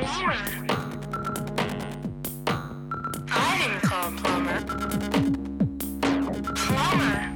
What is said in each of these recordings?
I didn't call plumber. Plumber.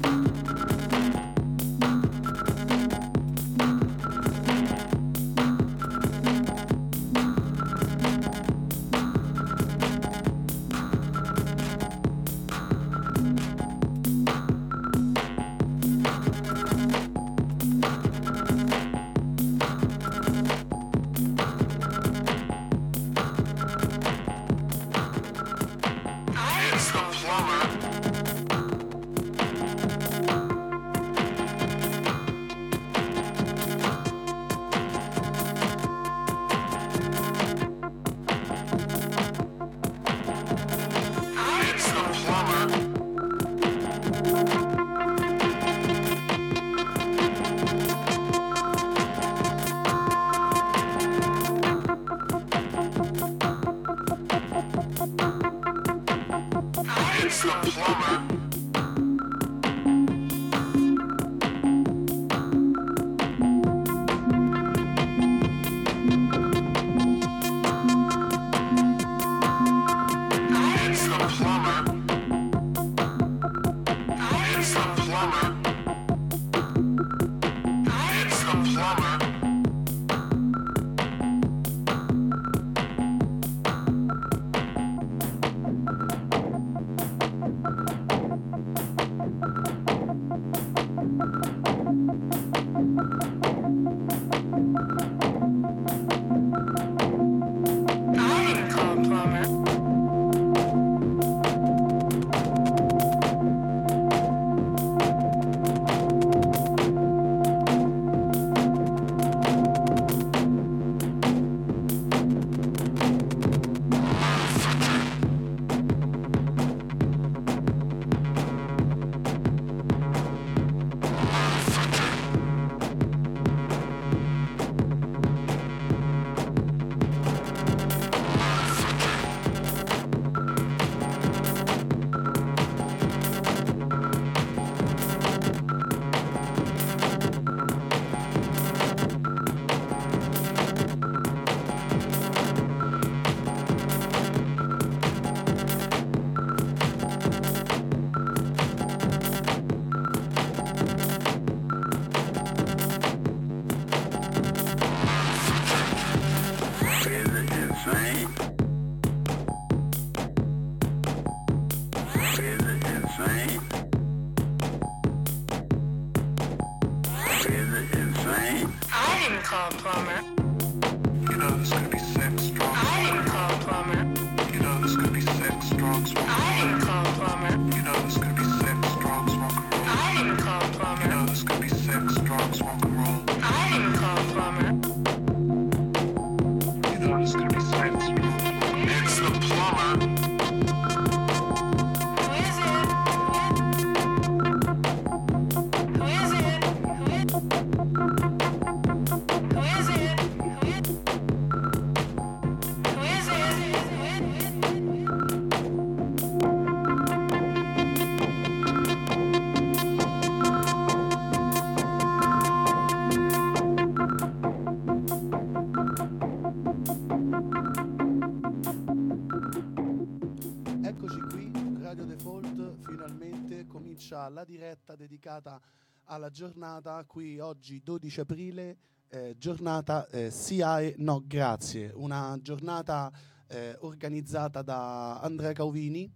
La diretta dedicata alla giornata qui oggi 12 aprile, giornata SIAE No Grazie, una giornata organizzata da Andrea Cauvini,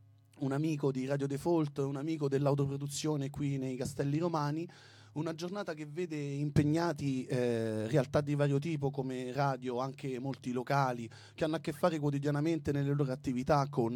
un amico di Radio Default, un amico dell'autoproduzione qui nei Castelli Romani, una giornata che vede impegnati realtà di vario tipo come radio, anche molti locali, che hanno a che fare quotidianamente nelle loro attività con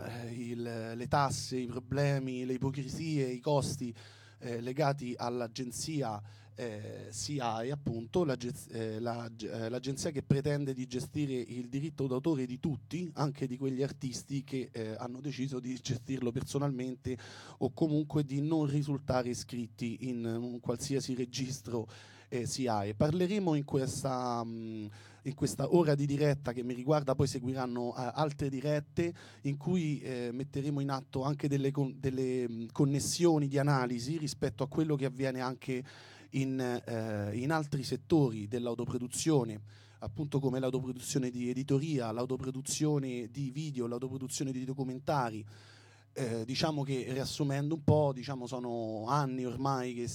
le tasse, i problemi, le ipocrisie, i costi legati all'agenzia SIAE, appunto, l'agenzia che pretende di gestire il diritto d'autore di tutti, anche di quegli artisti che hanno deciso di gestirlo personalmente o comunque di non risultare iscritti in un qualsiasi registro SIAE. Parleremo in questa ora di diretta che mi riguarda, poi seguiranno altre dirette in cui metteremo in atto anche delle connessioni di analisi rispetto a quello che avviene anche in altri settori dell'autoproduzione, appunto come l'autoproduzione di editoria, l'autoproduzione di video, l'autoproduzione di documentari. Diciamo che, riassumendo un po', diciamo, sono anni ormai che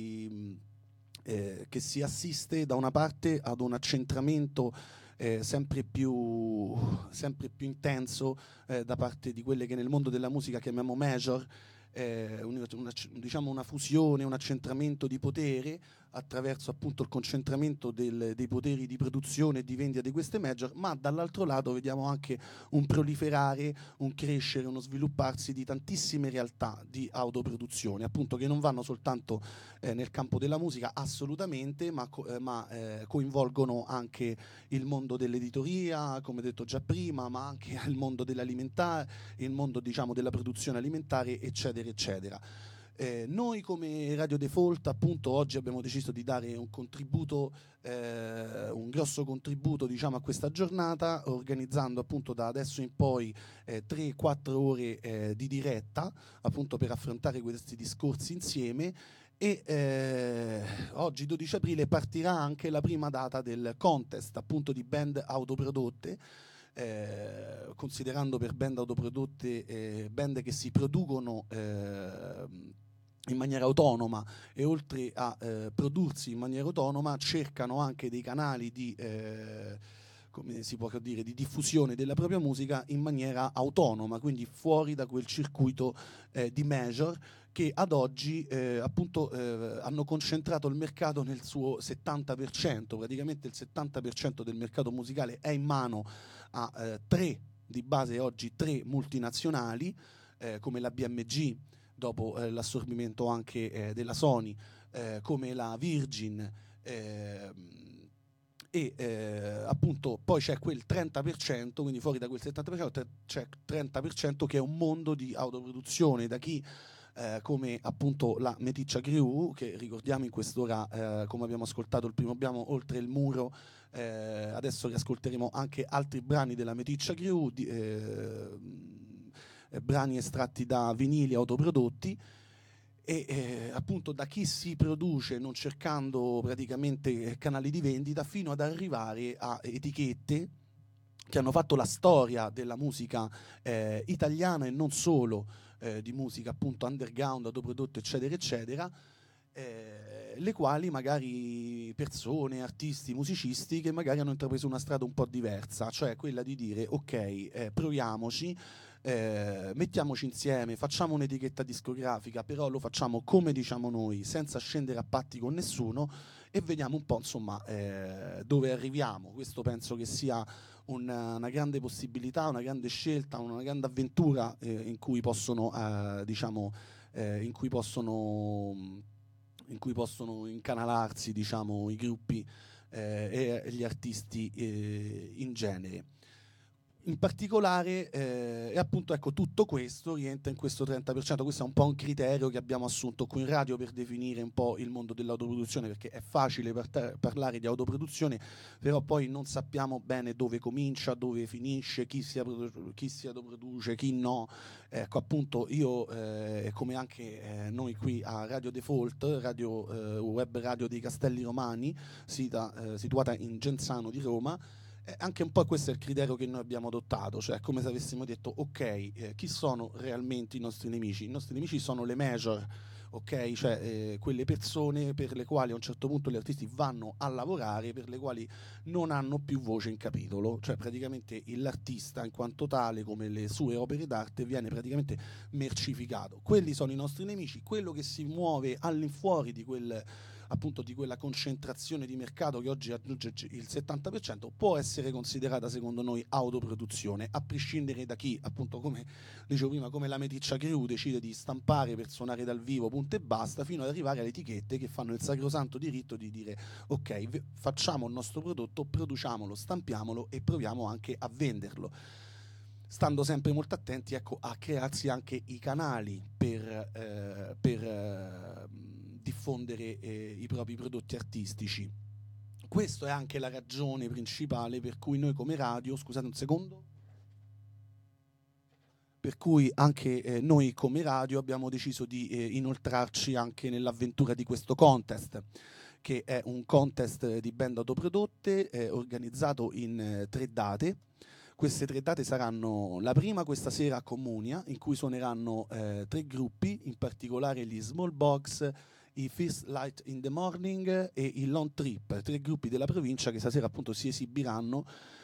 si assiste da una parte ad un accentramento sempre più intenso da parte di quelle che nel mondo della musica chiamiamo major, diciamo una fusione, un accentramento di potere attraverso appunto il concentramento dei poteri di produzione e di vendita di queste major, ma dall'altro lato vediamo anche un proliferare, un crescere, uno svilupparsi di tantissime realtà di autoproduzione, appunto, che non vanno soltanto nel campo della musica assolutamente, ma coinvolgono anche il mondo dell'editoria, come detto già prima, ma anche il mondo dell'alimentare, il mondo, diciamo, della produzione alimentare, eccetera, eccetera. Noi come Radio Default, appunto, oggi abbiamo deciso di dare un contributo, un grosso contributo, diciamo, a questa giornata, organizzando appunto da adesso in poi 3-4 ore di diretta, appunto, per affrontare questi discorsi insieme. E oggi 12 aprile partirà anche la prima data del contest, appunto, di band autoprodotte, considerando per band autoprodotte band che si producono in maniera autonoma, e oltre a prodursi in maniera autonoma cercano anche dei canali di come si può dire, di diffusione della propria musica in maniera autonoma, quindi fuori da quel circuito di major che ad oggi appunto hanno concentrato il mercato nel suo 70%, praticamente il 70% del mercato musicale è in mano a di base oggi tre multinazionali, come la BMG, dopo l'assorbimento anche della Sony, come la Virgin, appunto poi c'è quel 30%, quindi fuori da quel 70% c'è 30% che è un mondo di autoproduzione, da chi come appunto la Meticcia Crew, che ricordiamo in quest'ora, come abbiamo ascoltato il primo brano, Oltre il muro. Adesso riascolteremo anche altri brani della Meticcia Crew, brani estratti da vinili autoprodotti, e appunto da chi si produce non cercando praticamente canali di vendita, fino ad arrivare a etichette che hanno fatto la storia della musica italiana e non solo, di musica appunto underground, autoprodotto, eccetera, eccetera, le quali magari persone, artisti, musicisti che magari hanno intrapreso una strada un po' diversa, cioè quella di dire ok, proviamoci, mettiamoci insieme, facciamo un'etichetta discografica, però lo facciamo come diciamo noi, senza scendere a patti con nessuno, e vediamo un po' insomma dove arriviamo. Questo penso che sia una grande possibilità, una grande scelta, una grande avventura in cui possono diciamo in cui possono incanalarsi, diciamo, i gruppi e gli artisti in genere. In particolare, e appunto, ecco, tutto questo rientra in questo 30%. Questo è un po' un criterio che abbiamo assunto qui in radio per definire un po' il mondo dell'autoproduzione, perché è facile parlare di autoproduzione, però poi non sappiamo bene dove comincia, dove finisce, chi si autoproduce, chi no. Ecco, appunto, io, come anche noi qui a Radio Default, web radio dei Castelli Romani, situata in Genzano di Roma, anche un po' questo è il criterio che noi abbiamo adottato, cioè come se avessimo detto ok, chi sono realmente i nostri nemici? I nostri nemici sono le major, ok? Cioè quelle persone per le quali a un certo punto gli artisti vanno a lavorare, per le quali non hanno più voce in capitolo, cioè praticamente l'artista in quanto tale, come le sue opere d'arte, viene praticamente mercificato. Quelli sono i nostri nemici. Quello che si muove all'infuori di quel, appunto, di quella concentrazione di mercato che oggi raggiunge il 70%, può essere considerata secondo noi autoproduzione, a prescindere da chi, appunto, come dicevo prima, come la Meticcia Crew, decide di stampare per suonare dal vivo, punto e basta, fino ad arrivare alle etichette che fanno il sacrosanto diritto di dire ok, facciamo il nostro prodotto, produciamolo, stampiamolo e proviamo anche a venderlo, stando sempre molto attenti, ecco, a crearsi anche i canali per diffondere i propri prodotti artistici. Questa è anche la ragione principale per cui noi come radio, scusate un secondo, per cui anche noi come radio abbiamo deciso di inoltrarci anche nell'avventura di questo contest, che è un contest di band autoprodotte organizzato in 3 date. Queste 3 date saranno la prima questa sera a Comunia, in cui suoneranno 3 gruppi, in particolare gli Small Box, i First Light in the Morning e i Long Trip, 3 gruppi della provincia che stasera appunto si esibiranno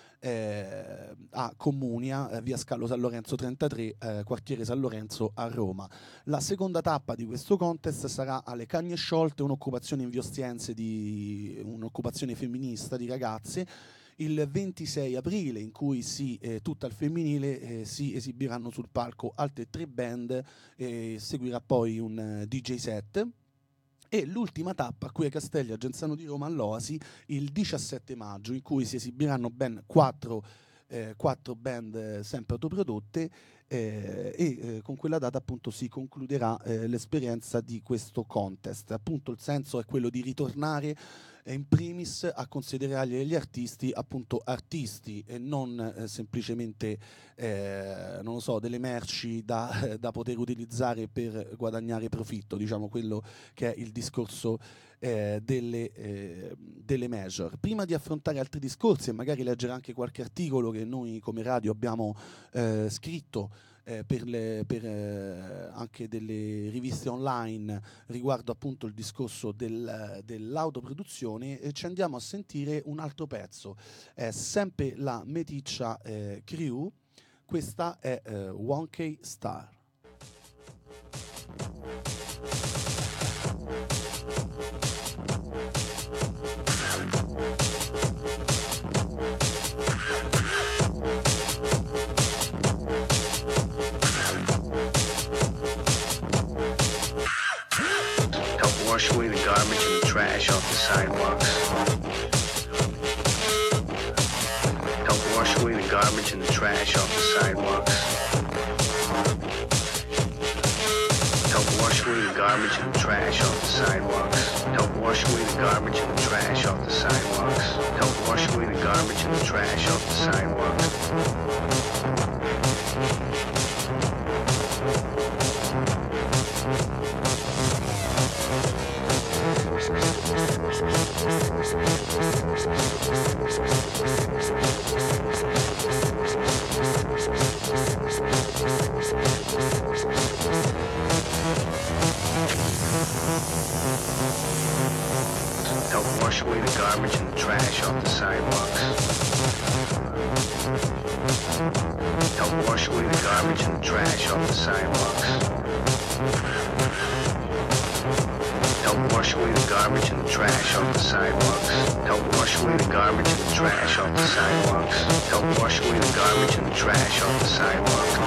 a Comunia, via Scalo San Lorenzo 33, quartiere San Lorenzo a Roma. La seconda tappa di questo contest sarà alle Cagne Sciolte, un'occupazione in Via Ostiense, un'occupazione femminista di ragazze, il 26 aprile, in cui tutta al femminile si esibiranno sul palco altre 3 band, seguirà poi un DJ set. E l'ultima tappa qui a Castelli, a Genzano di Roma, all'Oasi, il 17 maggio, in cui si esibiranno ben 4 band sempre autoprodotte e con quella data appunto si concluderà l'esperienza di questo contest. Appunto il senso è quello di ritornare in primis a considerare gli artisti appunto artisti e non semplicemente non lo so, delle merci da poter utilizzare per guadagnare profitto, diciamo quello che è il discorso delle major. Prima di affrontare altri discorsi e magari leggere anche qualche articolo che noi come radio abbiamo scritto per anche delle riviste online riguardo appunto il discorso dell'autoproduzione, ci andiamo a sentire un altro pezzo, è sempre la Meticcia Crew, questa è 1K Star. Wash away the garbage and the trash off the sidewalks. Help wash away the garbage and the trash off the sidewalks. Help wash away the garbage and the trash off the sidewalks. Help wash away the garbage and the trash off the sidewalks. Help wash away the garbage and the trash off the sidewalks. Help wash away the garbage and the trash off the sidewalks. Help wash away the garbage and the trash off the sidewalks. Help wash away the garbage and the trash off the sidewalks. Help wash away the garbage and the trash off the sidewalks. Help wash away the garbage and the trash off the sidewalks.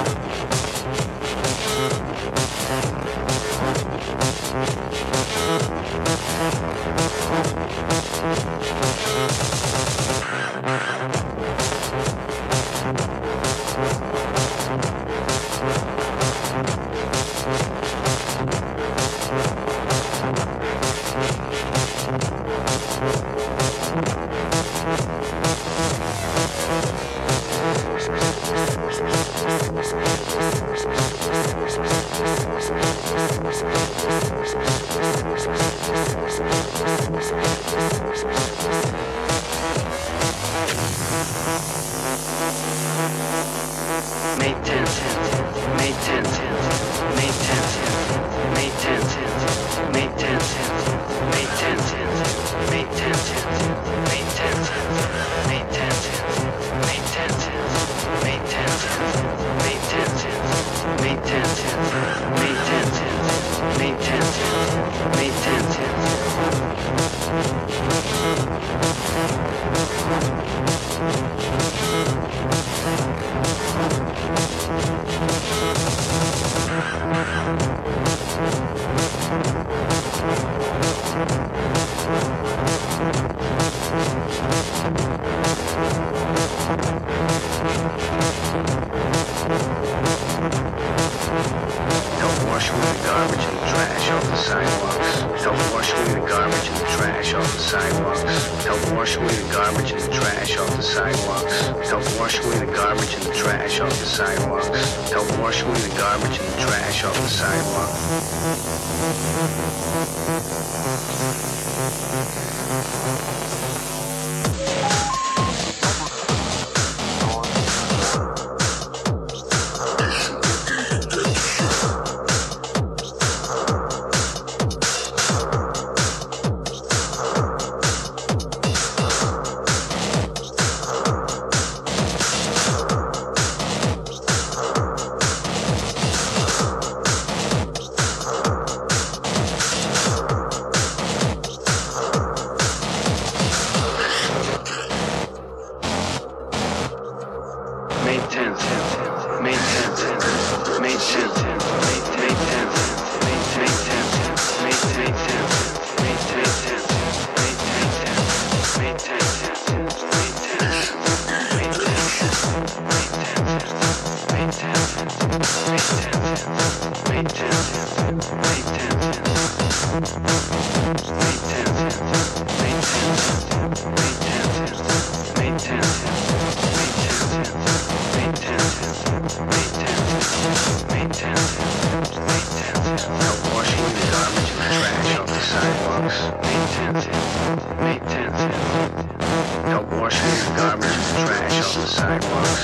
May 10th, May 10th, May 10th, May 10th, May 10th, May 10th, May 10th, May 10th, May 10th, May 10th, May help wash away the garbage and trash off the sidewalks. May 10th, May 10th, help wash away the garbage and trash off the sidewalks.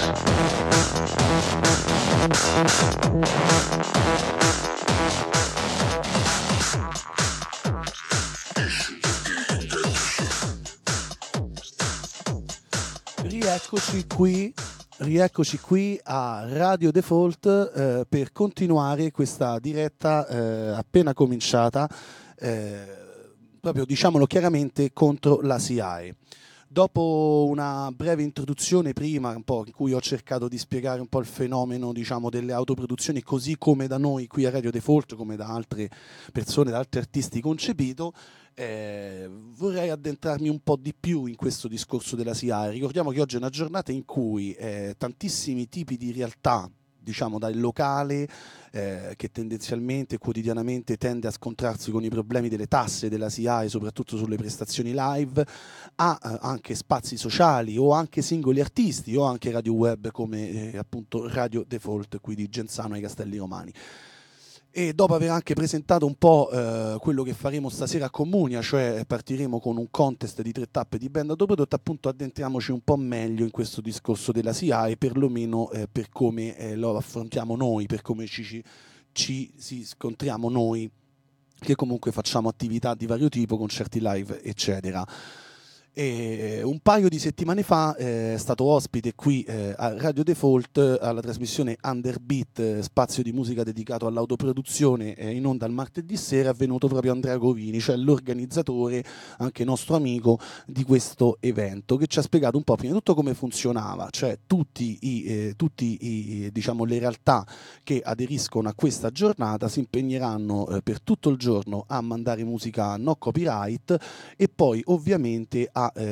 Rieccoci qui a Radio Default per continuare questa diretta appena cominciata, proprio diciamolo chiaramente, contro la SIAE. Dopo una breve introduzione prima, un po' in cui ho cercato di spiegare un po' il fenomeno, diciamo, delle autoproduzioni, così come da noi qui a Radio Default, come da altre persone, da altri artisti concepito, vorrei addentrarmi un po' di più in questo discorso della SIAE. Ricordiamo che oggi è una giornata in cui tantissimi tipi di realtà, diciamo dal locale, che tendenzialmente, quotidianamente tende a scontrarsi con i problemi delle tasse della SIAE, soprattutto sulle prestazioni live, a anche spazi sociali o anche singoli artisti o anche radio web come appunto Radio Default qui di Genzano ai Castelli Romani. E dopo aver anche presentato un po' quello che faremo stasera a Comunia, cioè partiremo con un contest di 3 tappe di band autoprodotta, appunto addentriamoci un po' meglio in questo discorso della SIAE, perlomeno per come lo affrontiamo noi, per come ci si scontriamo noi, che comunque facciamo attività di vario tipo, concerti live, eccetera. E un paio di settimane fa è stato ospite qui a Radio Default alla trasmissione Underbeat, spazio di musica dedicato all'autoproduzione, in onda il martedì sera. È venuto proprio Andrea Govini, cioè l'organizzatore, anche nostro amico di questo evento, che ci ha spiegato un po' prima di tutto come funzionava, cioè tutti diciamo le realtà che aderiscono a questa giornata si impegneranno per tutto il giorno a mandare musica no copyright e poi ovviamente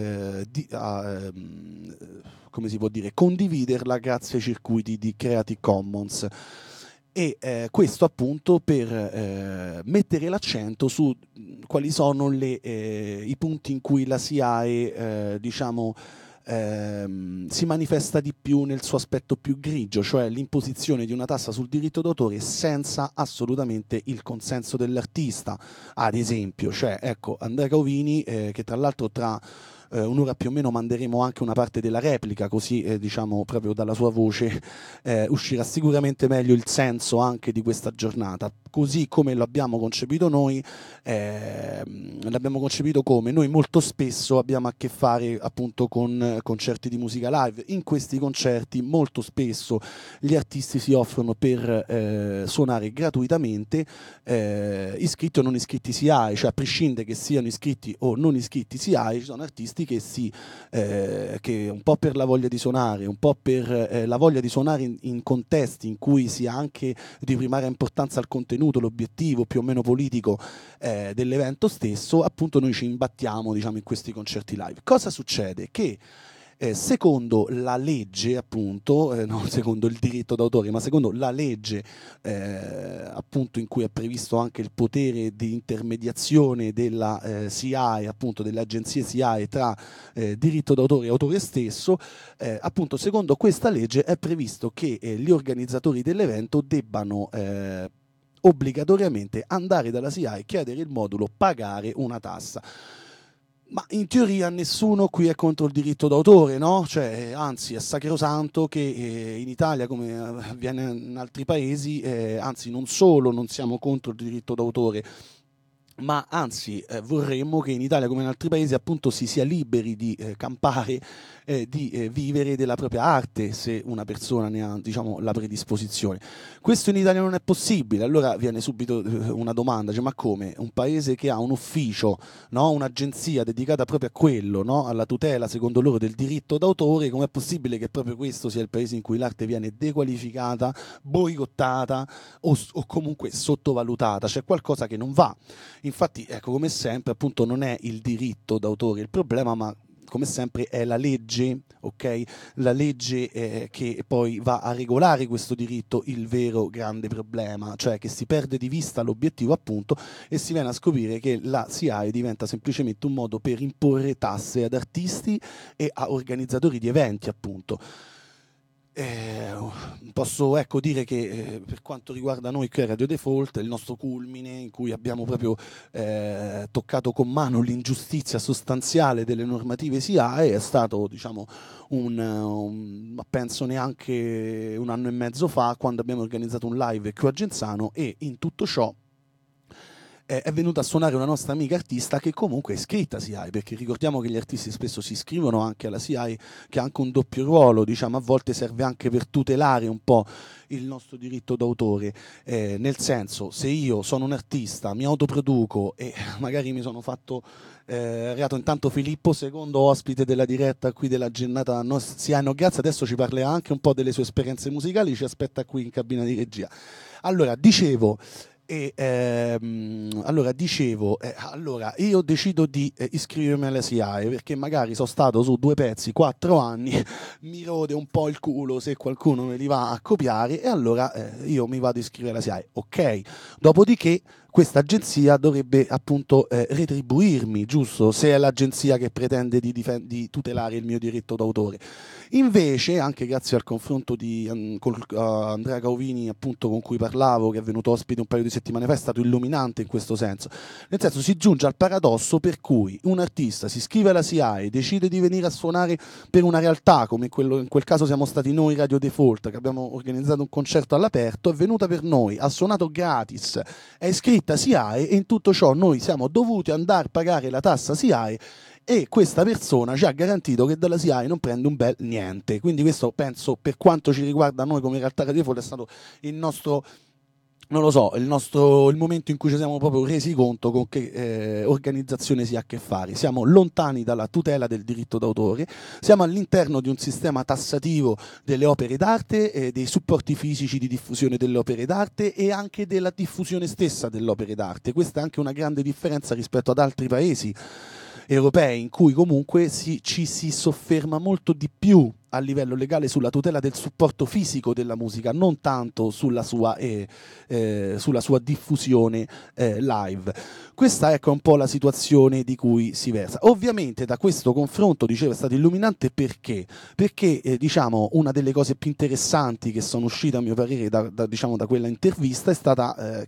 come si può dire, condividerla grazie ai circuiti di Creative Commons. E questo appunto per mettere l'accento su quali sono i punti in cui la SIAE diciamo si manifesta di più nel suo aspetto più grigio, cioè l'imposizione di una tassa sul diritto d'autore senza assolutamente il consenso dell'artista. Ad esempio, cioè, ecco, Andrea Govini, che tra l'altro tra un'ora più o meno manderemo anche una parte della replica, così diciamo proprio dalla sua voce uscirà sicuramente meglio il senso anche di questa giornata, così come lo abbiamo concepito noi. L'abbiamo concepito come noi molto spesso abbiamo a che fare appunto con concerti di musica live. In questi concerti molto spesso gli artisti si offrono per suonare gratuitamente, iscritti o non iscritti SIAE, cioè a prescindere che siano iscritti o non iscritti SIAE, ci sono artisti che un po' per la voglia di suonare, un po' per la voglia di suonare in contesti in cui sia anche di primaria importanza al contenuto, l'obiettivo più o meno politico dell'evento stesso, appunto noi ci imbattiamo, diciamo, in questi concerti live. Cosa succede? Che secondo la legge, appunto, non secondo il diritto d'autore, ma secondo la legge appunto in cui è previsto anche il potere di intermediazione della SIAE, appunto delle agenzie SIAE tra diritto d'autore e autore stesso, appunto secondo questa legge è previsto che gli organizzatori dell'evento debbano obbligatoriamente andare dalla SIAE, chiedere il modulo, pagare una tassa. Ma in teoria nessuno qui è contro il diritto d'autore, no? Cioè, anzi, è sacrosanto che in Italia, come avviene in altri paesi, anzi non solo non siamo contro il diritto d'autore, ma anzi vorremmo che in Italia come in altri paesi appunto si sia liberi di campare, di vivere della propria arte se una persona ne ha, diciamo, la predisposizione. Questo in Italia non è possibile, allora viene subito una domanda, cioè, ma come? Un paese che ha un ufficio, no? Un'agenzia dedicata proprio a quello, no? Alla tutela secondo loro del diritto d'autore, com'è possibile che proprio questo sia il paese in cui l'arte viene dequalificata, boicottata o comunque sottovalutata? C'è qualcosa che non va. Infatti, ecco, come sempre, appunto, non è il diritto d'autore il problema, ma come sempre è la legge, ok? La legge che poi va a regolare questo diritto il vero grande problema, cioè che si perde di vista l'obiettivo appunto e si viene a scoprire che la SIAE diventa semplicemente un modo per imporre tasse ad artisti e a organizzatori di eventi appunto. Posso ecco, dire che per quanto riguarda noi qui a Radio Default, il nostro culmine in cui abbiamo proprio toccato con mano l'ingiustizia sostanziale delle normative SIAE è stato, diciamo, penso neanche un anno e mezzo fa, quando abbiamo organizzato un live qui a Genzano e in tutto ciò è venuta a suonare una nostra amica artista che comunque è iscritta a SIAE, perché ricordiamo che gli artisti spesso si iscrivono anche alla SIAE, che ha anche un doppio ruolo, diciamo, a volte serve anche per tutelare un po' il nostro diritto d'autore, nel senso, se io sono un artista, mi autoproduco e magari mi sono fatto arrivato intanto Filippo, secondo ospite della diretta qui della giornata SIAE No Grazie, adesso ci parlerà anche un po' delle sue esperienze musicali, ci aspetta qui in cabina di regia. Allora, dicevo, allora io decido di iscrivermi alla SIAE perché magari sono stato su 2 pezzi 4 anni, mi rode un po' il culo se qualcuno me li va a copiare e allora io mi vado a iscrivere alla SIAE, ok? Dopodiché questa agenzia dovrebbe appunto retribuirmi, giusto? Se è l'agenzia che pretende di tutelare il mio diritto d'autore. Invece, anche grazie al confronto con Andrea Cauvini, appunto, con cui parlavo, che è venuto ospite un paio di settimane fa, è stato illuminante in questo senso. Nel senso, si giunge al paradosso per cui un artista si iscrive alla SIAE, decide di venire a suonare per una realtà, come in quel caso siamo stati noi Radio Default, che abbiamo organizzato un concerto all'aperto, è venuta per noi, ha suonato gratis, è iscritta a SIAE e in tutto ciò noi siamo dovuti andare a pagare la tassa SIAE e questa persona ci ha garantito che dalla SIAE non prende un bel niente. Quindi questo penso, per quanto ci riguarda noi come realtà Radio Default, è stato il nostro, non lo so, il momento in cui ci siamo proprio resi conto con che organizzazione si ha a che fare. Siamo lontani dalla tutela del diritto d'autore, siamo all'interno di un sistema tassativo delle opere d'arte, dei supporti fisici di diffusione delle opere d'arte e anche della diffusione stessa delle opere d'arte. Questa è anche una grande differenza rispetto ad altri paesi europei in cui comunque ci si sofferma molto di più a livello legale sulla tutela del supporto fisico della musica, non tanto sulla sua diffusione live. Questa ecco un po' la situazione di cui si versa. Ovviamente da questo confronto, dicevo, è stato illuminante perché diciamo, una delle cose più interessanti che sono uscite a mio parere diciamo, da quella intervista è stata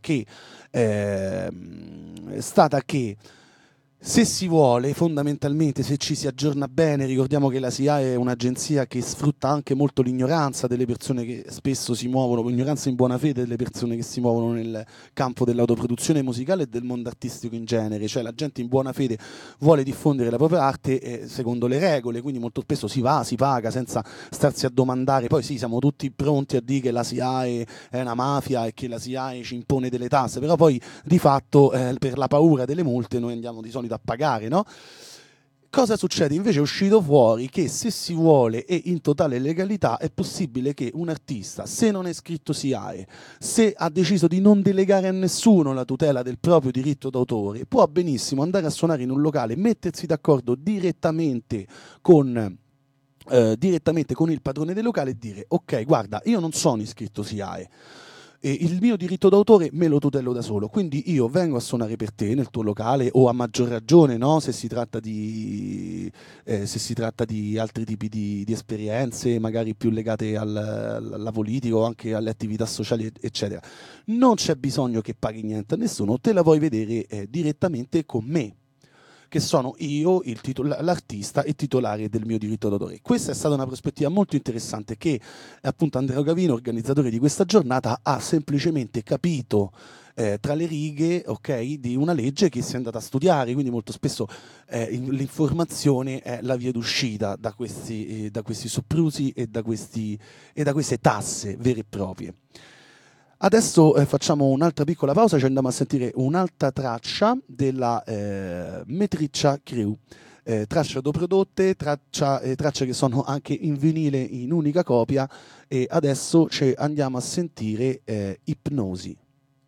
che se si vuole, fondamentalmente, se ci si aggiorna bene, ricordiamo che la SIAE è un'agenzia che sfrutta anche molto l'ignoranza delle persone che spesso si muovono, l'ignoranza in buona fede delle persone che si muovono nel campo dell'autoproduzione musicale e del mondo artistico in genere, cioè la gente in buona fede vuole diffondere la propria arte secondo le regole, quindi molto spesso si va, si paga senza starsi a domandare, poi sì, siamo tutti pronti a dire che la SIAE è una mafia e che la SIAE ci impone delle tasse, però poi di fatto per la paura delle multe noi andiamo di solito a pagare, no? Cosa succede? Invece è uscito fuori che se si vuole e in totale legalità è possibile che un artista, se non è iscritto SIAE, se ha deciso di non delegare a nessuno la tutela del proprio diritto d'autore, può benissimo andare a suonare in un locale, mettersi d'accordo direttamente con il padrone del locale e dire: ok, guarda, io non sono iscritto SIAE, il mio diritto d'autore me lo tutelo da solo, quindi io vengo a suonare per te nel tuo locale, o a maggior ragione, no? Se si tratta di altri tipi di esperienze, magari più legate alla politica o anche alle attività sociali, eccetera. Non c'è bisogno che paghi niente a nessuno, te la vuoi vedere direttamente con me, che sono io, l'artista e titolare del mio diritto d'autore. Questa è stata una prospettiva molto interessante che appunto Andrea Gavino, organizzatore di questa giornata, ha semplicemente capito tra le righe, ok, di una legge che si è andata a studiare, quindi molto spesso l'informazione è la via d'uscita da questi soprusi e da queste tasse vere e proprie. Adesso facciamo un'altra piccola pausa, ci andiamo a sentire un'altra traccia della Metriccia Crew. Tracce autoprodotte, tracce che sono anche in vinile in unica copia, e adesso ci andiamo a sentire Ipnosi.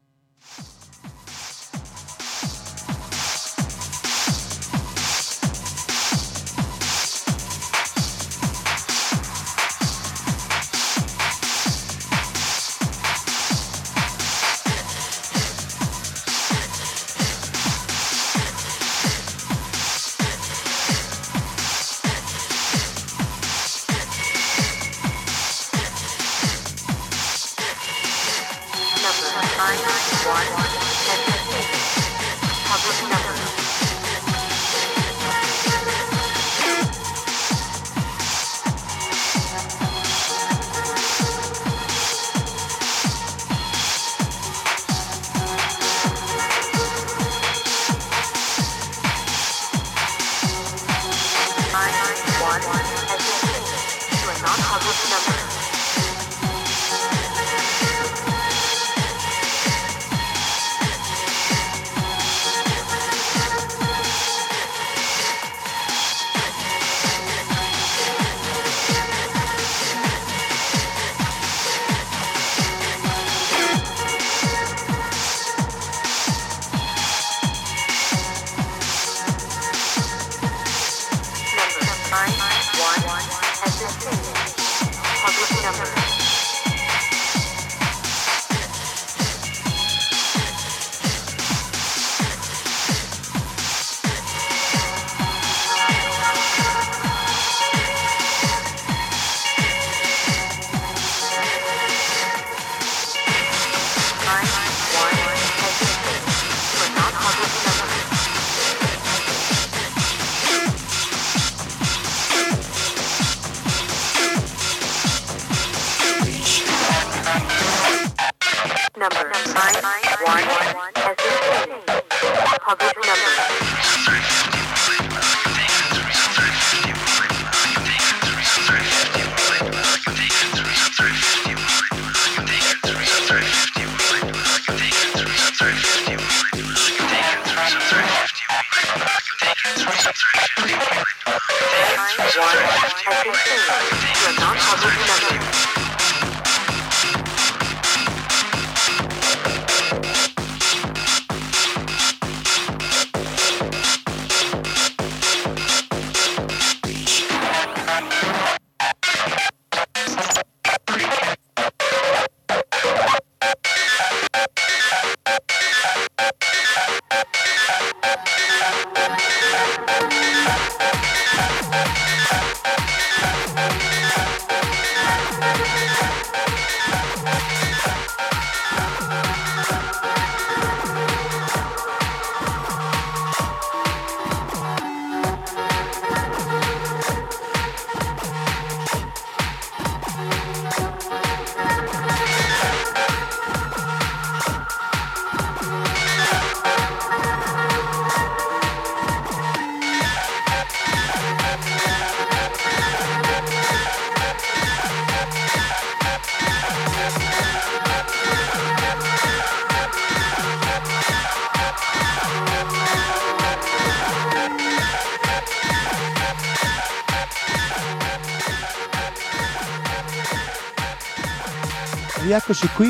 Rieccoci qui,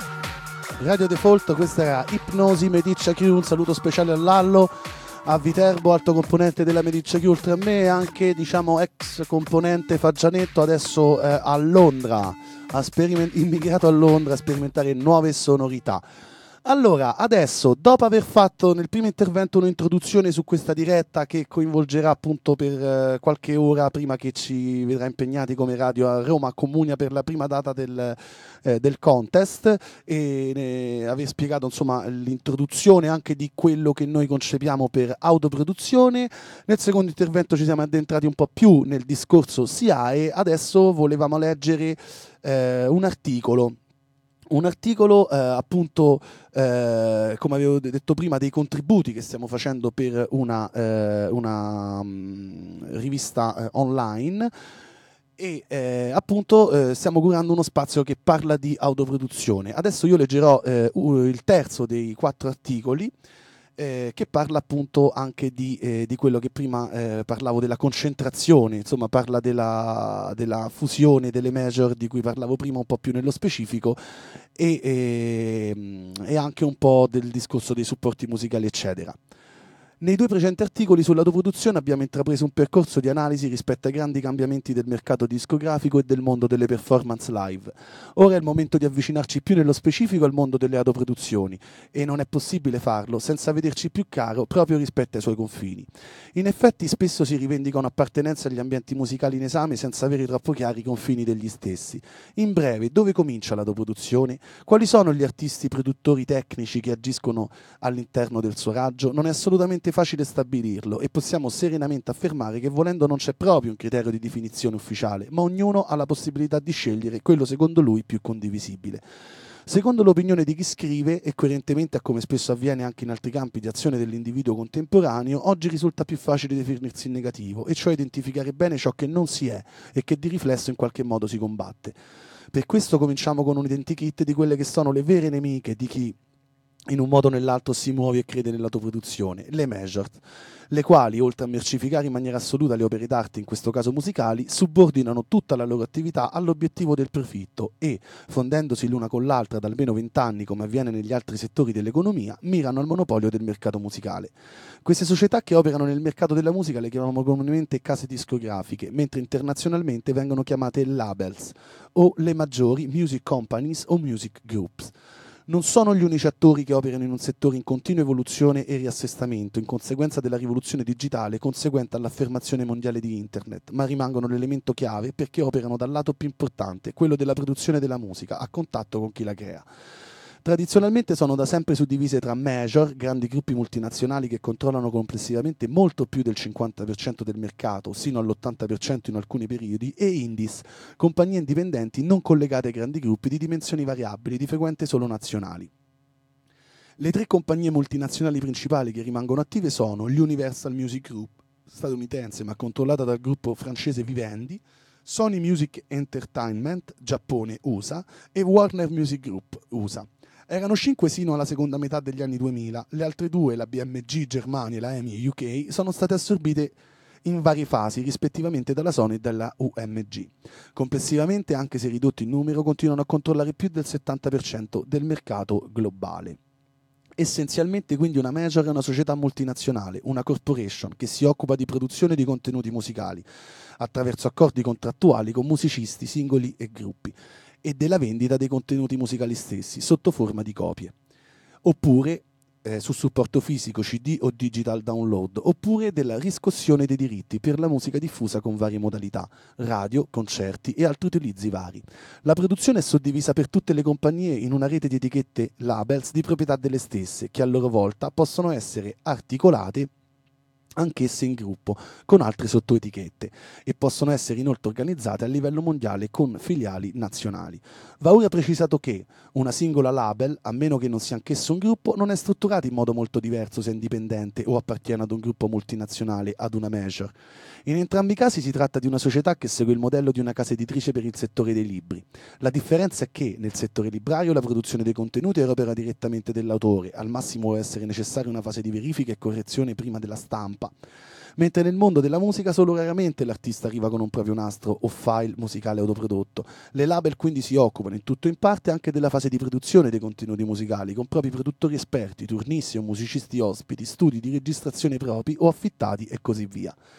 Radio Default, questa era Ipnosi Meticcia Crew, un saluto speciale a Lallo, a Viterbo, alto componente della Meticcia Crew, oltre a me anche diciamo ex componente Faggianetto, adesso a Londra, immigrato a Londra a sperimentare nuove sonorità. Allora, adesso, dopo aver fatto nel primo intervento un'introduzione su questa diretta che coinvolgerà appunto per qualche ora prima che ci vedrà impegnati come radio a Roma Comunia per la prima data del contest e aver spiegato insomma l'introduzione anche di quello che noi concepiamo per autoproduzione, nel secondo intervento ci siamo addentrati un po' più nel discorso SIAE, adesso volevamo leggere un articolo. Un articolo appunto, come avevo detto prima, dei contributi che stiamo facendo per una rivista online e appunto stiamo curando uno spazio che parla di autoproduzione. Adesso io leggerò il terzo dei 4 articoli che parla appunto anche di quello che prima parlavo della concentrazione, insomma parla della fusione delle major di cui parlavo prima un po' più nello specifico e anche un po' del discorso dei supporti musicali eccetera. Nei 2 precedenti articoli sull'autoproduzione abbiamo intrapreso un percorso di analisi rispetto ai grandi cambiamenti del mercato discografico e del mondo delle performance live. Ora è il momento di avvicinarci più nello specifico al mondo delle autoproduzioni e non è possibile farlo senza vederci più caro proprio rispetto ai suoi confini. In effetti spesso si rivendica un'appartenenza agli ambienti musicali in esame senza avere troppo chiari i confini degli stessi. In breve, dove comincia l'autoproduzione? Quali sono gli artisti produttori tecnici che agiscono all'interno del suo raggio? Non è assolutamente facile stabilirlo e possiamo serenamente affermare che volendo non c'è proprio un criterio di definizione ufficiale, ma ognuno ha la possibilità di scegliere quello secondo lui più condivisibile. Secondo l'opinione di chi scrive, e coerentemente a come spesso avviene anche in altri campi di azione dell'individuo contemporaneo, oggi risulta più facile definirsi in negativo, e cioè identificare bene ciò che non si è e che di riflesso in qualche modo si combatte. Per questo cominciamo con un identikit di quelle che sono le vere nemiche di chi in un modo o nell'altro si muove e crede nell'autoproduzione, le major, le quali, oltre a mercificare in maniera assoluta le opere d'arte, in questo caso musicali, subordinano tutta la loro attività all'obiettivo del profitto e, fondendosi l'una con l'altra da almeno 20 anni, come avviene negli altri settori dell'economia, mirano al monopolio del mercato musicale. Queste società che operano nel mercato della musica le chiamiamo comunemente case discografiche, mentre internazionalmente vengono chiamate labels o le maggiori music companies o music groups. Non sono gli unici attori che operano in un settore in continua evoluzione e riassestamento in conseguenza della rivoluzione digitale conseguente all'affermazione mondiale di Internet, ma rimangono l'elemento chiave perché operano dal lato più importante, quello della produzione della musica, a contatto con chi la crea. Tradizionalmente sono da sempre suddivise tra major, grandi gruppi multinazionali che controllano complessivamente molto più del 50% del mercato, sino all'80% in alcuni periodi, e indies, compagnie indipendenti non collegate ai grandi gruppi di dimensioni variabili, di frequente solo nazionali. Le 3 compagnie multinazionali principali che rimangono attive sono l'Universal Music Group, statunitense ma controllata dal gruppo francese Vivendi, Sony Music Entertainment, Giappone, USA, e Warner Music Group, USA. Erano 5 sino alla seconda metà degli anni 2000, le altre 2, la BMG Germania e la EMI UK, sono state assorbite in varie fasi, rispettivamente dalla Sony e dalla UMG. Complessivamente, anche se ridotti in numero, continuano a controllare più del 70% del mercato globale. Essenzialmente quindi una major è una società multinazionale, una corporation che si occupa di produzione di contenuti musicali attraverso accordi contrattuali con musicisti, singoli e gruppi e della vendita dei contenuti musicali stessi sotto forma di copie, oppure su supporto fisico, CD o digital download, oppure della riscossione dei diritti per la musica diffusa con varie modalità, radio, concerti e altri utilizzi vari. La produzione è suddivisa per tutte le compagnie in una rete di etichette labels di proprietà delle stesse, che a loro volta possono essere articolate anch'esse in gruppo, con altre sottoetichette, e possono essere inoltre organizzate a livello mondiale con filiali nazionali. Va ora precisato che una singola label, a meno che non sia anch'esso un gruppo, non è strutturata in modo molto diverso se è indipendente o appartiene ad un gruppo multinazionale, ad una major. In entrambi i casi si tratta di una società che segue il modello di una casa editrice per il settore dei libri. La differenza è che nel settore librario la produzione dei contenuti è opera direttamente dell'autore, al massimo può essere necessaria una fase di verifica e correzione prima della stampa, mentre nel mondo della musica solo raramente l'artista arriva con un proprio nastro o file musicale autoprodotto. Le label quindi si occupano in tutto e in parte anche della fase di produzione dei contenuti musicali, con propri produttori esperti, turnisti o musicisti ospiti, studi di registrazione propri o affittati e così via.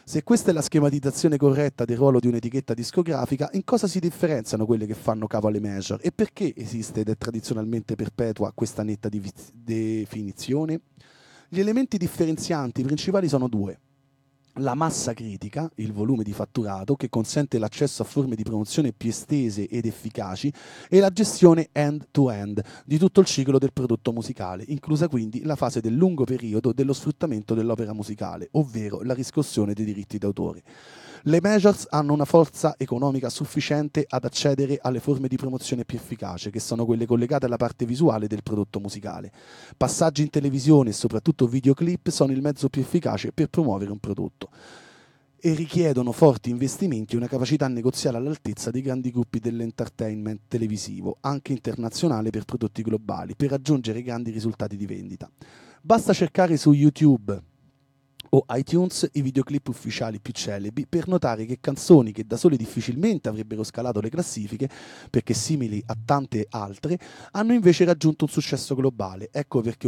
Se questa è la schematizzazione corretta del ruolo di un'etichetta discografica, in cosa si differenziano quelle che fanno capo alle major e perché esiste ed è tradizionalmente perpetua questa netta definizione? Gli elementi differenzianti principali sono due. La massa critica, il volume di fatturato che consente l'accesso a forme di promozione più estese ed efficaci, e la gestione end-to-end di tutto il ciclo del prodotto musicale, inclusa quindi la fase del lungo periodo dello sfruttamento dell'opera musicale, ovvero la riscossione dei diritti d'autore. Le majors hanno una forza economica sufficiente ad accedere alle forme di promozione più efficaci, che sono quelle collegate alla parte visuale del prodotto musicale. Passaggi in televisione e soprattutto videoclip sono il mezzo più efficace per promuovere un prodotto e richiedono forti investimenti e una capacità negoziale all'altezza dei grandi gruppi dell'entertainment televisivo, anche internazionale per prodotti globali, per raggiungere grandi risultati di vendita. Basta cercare su YouTube o iTunes i videoclip ufficiali più celebri per notare che canzoni che da sole difficilmente avrebbero scalato le classifiche, perché simili a tante altre, hanno invece raggiunto un successo globale. Ecco perché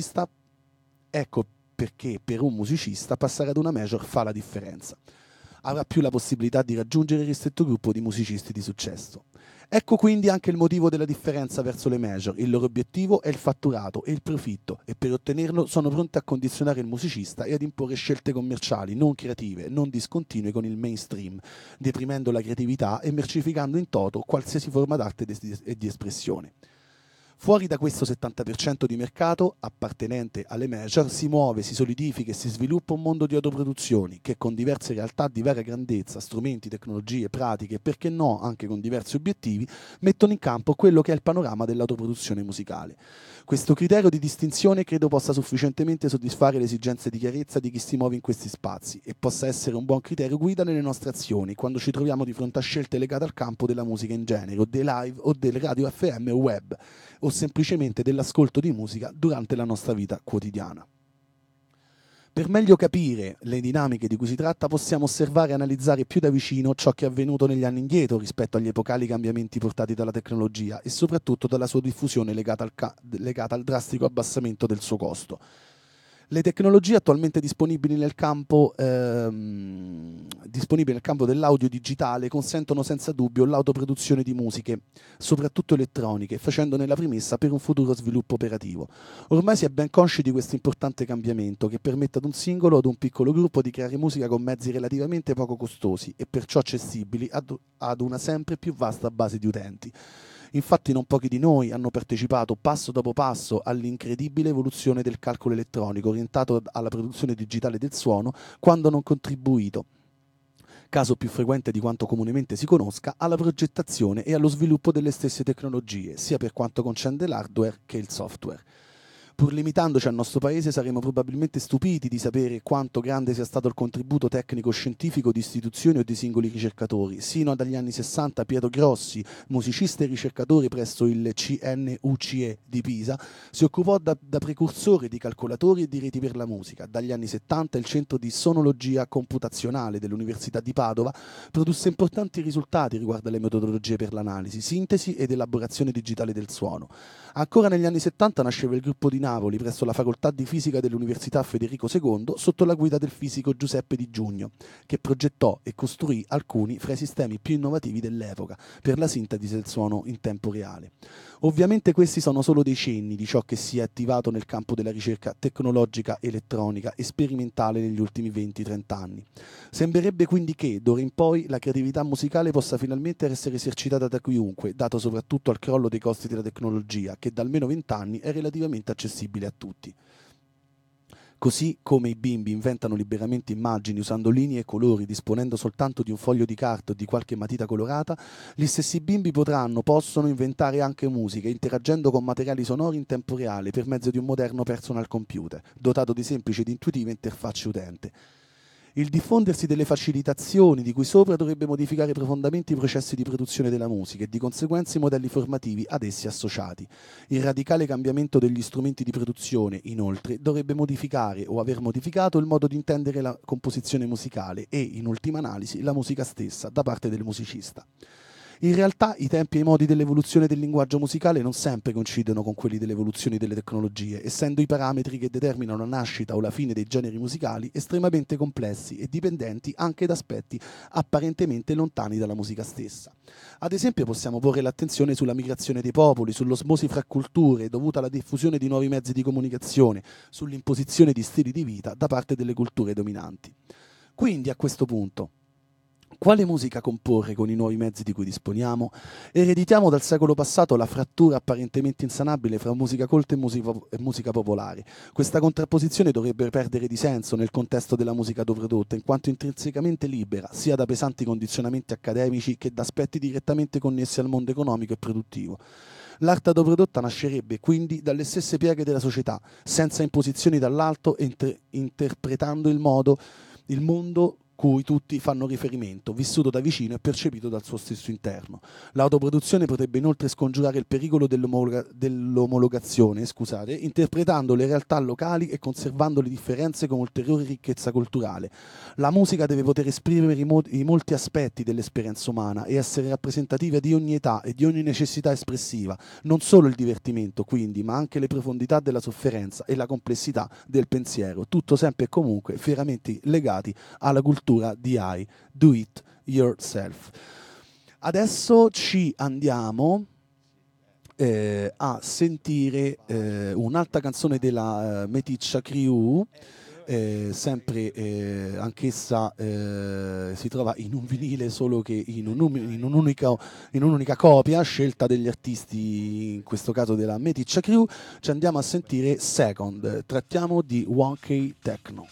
per un musicista passare ad una major fa la differenza. Avrà più la possibilità di raggiungere il ristretto gruppo di musicisti di successo. Ecco quindi anche il motivo della differenza verso le major. Il loro obiettivo è il fatturato e il profitto, e per ottenerlo sono pronte a condizionare il musicista e ad imporre scelte commerciali non creative, non discontinue con il mainstream, deprimendo la creatività e mercificando in toto qualsiasi forma d'arte e di espressione. Fuori da questo 70% di mercato appartenente alle major si muove, si solidifica e si sviluppa un mondo di autoproduzioni che, con diverse realtà di varia grandezza, strumenti, tecnologie, pratiche e perché no anche con diversi obiettivi, mettono in campo quello che è il panorama dell'autoproduzione musicale. Questo criterio di distinzione credo possa sufficientemente soddisfare le esigenze di chiarezza di chi si muove in questi spazi e possa essere un buon criterio guida nelle nostre azioni quando ci troviamo di fronte a scelte legate al campo della musica in genere, o dei live o del radio FM o web, o semplicemente dell'ascolto di musica durante la nostra vita quotidiana. Per meglio capire le dinamiche di cui si tratta, possiamo osservare e analizzare più da vicino ciò che è avvenuto negli anni indietro rispetto agli epocali cambiamenti portati dalla tecnologia e soprattutto dalla sua diffusione legata al drastico abbassamento del suo costo. Le tecnologie attualmente disponibili nel campo dell'audio digitale consentono senza dubbio l'autoproduzione di musiche, soprattutto elettroniche, facendone la premessa per un futuro sviluppo operativo. Ormai si è ben consci di questo importante cambiamento che permette ad un singolo o ad un piccolo gruppo di creare musica con mezzi relativamente poco costosi e perciò accessibili ad una sempre più vasta base di utenti. Infatti non pochi di noi hanno partecipato passo dopo passo all'incredibile evoluzione del calcolo elettronico orientato alla produzione digitale del suono, quando non contribuito, caso più frequente di quanto comunemente si conosca, alla progettazione e allo sviluppo delle stesse tecnologie, sia per quanto concerne l'hardware che il software. Pur limitandoci al nostro paese, saremo probabilmente stupiti di sapere quanto grande sia stato il contributo tecnico-scientifico di istituzioni o di singoli ricercatori. Sino agli anni 60 Pietro Grossi, musicista e ricercatore presso il CNUCE di Pisa, si occupò da precursore di calcolatori e di reti per la musica. Dagli anni 70 il Centro di Sonologia Computazionale dell'Università di Padova produsse importanti risultati riguardo alle metodologie per l'analisi, sintesi ed elaborazione digitale del suono. Ancora negli anni 70 nasceva il gruppo di Napoli presso la Facoltà di Fisica dell'Università Federico II sotto la guida del fisico Giuseppe Di Giugno, che progettò e costruì alcuni fra i sistemi più innovativi dell'epoca per la sintesi del suono in tempo reale. Ovviamente questi sono solo dei cenni di ciò che si è attivato nel campo della ricerca tecnologica, elettronica e sperimentale negli ultimi 20-30 anni. Sembrerebbe quindi che, d'ora in poi, la creatività musicale possa finalmente essere esercitata da chiunque, dato soprattutto al crollo dei costi della tecnologia, che da almeno 20 anni è relativamente accessibile a tutti. Così come i bimbi inventano liberamente immagini usando linee e colori, disponendo soltanto di un foglio di carta o di qualche matita colorata, gli stessi bimbi possono inventare anche musica, interagendo con materiali sonori in tempo reale per mezzo di un moderno personal computer, dotato di semplici ed intuitive interfacce utente. Il diffondersi delle facilitazioni di cui sopra dovrebbe modificare profondamente i processi di produzione della musica e di conseguenza i modelli formativi ad essi associati. Il radicale cambiamento degli strumenti di produzione, inoltre, dovrebbe modificare o aver modificato il modo di intendere la composizione musicale e, in ultima analisi, la musica stessa da parte del musicista. In realtà i tempi e i modi dell'evoluzione del linguaggio musicale non sempre coincidono con quelli dell'evoluzione delle tecnologie, essendo i parametri che determinano la nascita o la fine dei generi musicali estremamente complessi e dipendenti anche da aspetti apparentemente lontani dalla musica stessa. Ad esempio possiamo porre l'attenzione sulla migrazione dei popoli, sull'osmosi fra culture dovuta alla diffusione di nuovi mezzi di comunicazione, sull'imposizione di stili di vita da parte delle culture dominanti. Quindi a questo punto, quale musica comporre con i nuovi mezzi di cui disponiamo? Ereditiamo dal secolo passato la frattura apparentemente insanabile fra musica colta e musica popolare. Questa contrapposizione dovrebbe perdere di senso nel contesto della musica autoprodotta, in quanto intrinsecamente libera, sia da pesanti condizionamenti accademici che da aspetti direttamente connessi al mondo economico e produttivo. L'arte autoprodotta nascerebbe quindi dalle stesse pieghe della società, senza imposizioni dall'alto e interpretando il mondo cui tutti fanno riferimento, vissuto da vicino e percepito dal suo stesso interno. L'autoproduzione potrebbe inoltre scongiurare il pericolo dell'omologazione, interpretando le realtà locali e conservando le differenze con ulteriore ricchezza culturale. La musica deve poter esprimere i molti aspetti dell'esperienza umana e essere rappresentativa di ogni età e di ogni necessità espressiva, non solo il divertimento quindi, ma anche le profondità della sofferenza e la complessità del pensiero, tutto sempre e comunque fieramente legati alla cultura DI, do it yourself. Adesso ci andiamo a sentire un'altra canzone della Meticcia Crew, sempre anch'essa si trova in un vinile, solo che in un'unica copia scelta degli artisti, in questo caso della Meticcia Crew. Ci andiamo a sentire Second, trattiamo di 1K Techno.